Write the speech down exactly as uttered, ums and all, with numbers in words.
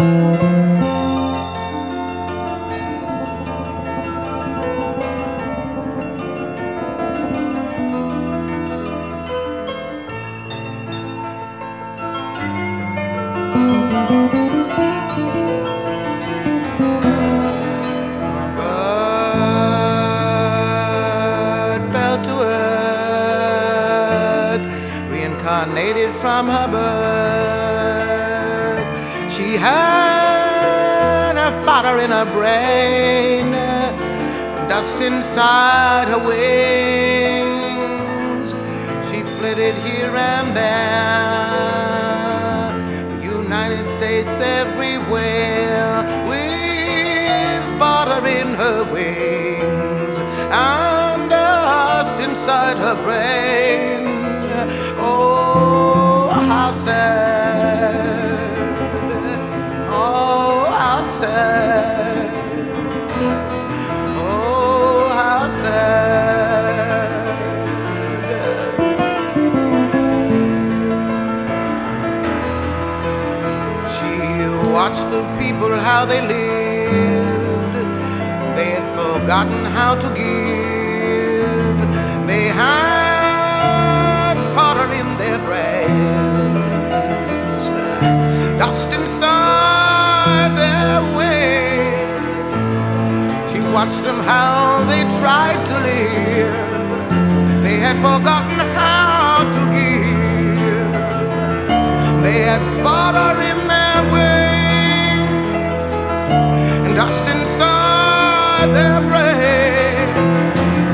Reincarnated from her birth. She had a fire in her brain, dust inside her wings. She flitted here and there, United States everywhere, with fire in her wings and dust inside her brain. Oh, how sad. Oh, how sad. Oh, how sad. She watched the people how they lived. They had forgotten how to give. They had in their brains, dust inside their way. She watched them how they tried to live. They had forgotten how to give. They had fire in their way, and dust inside their brains.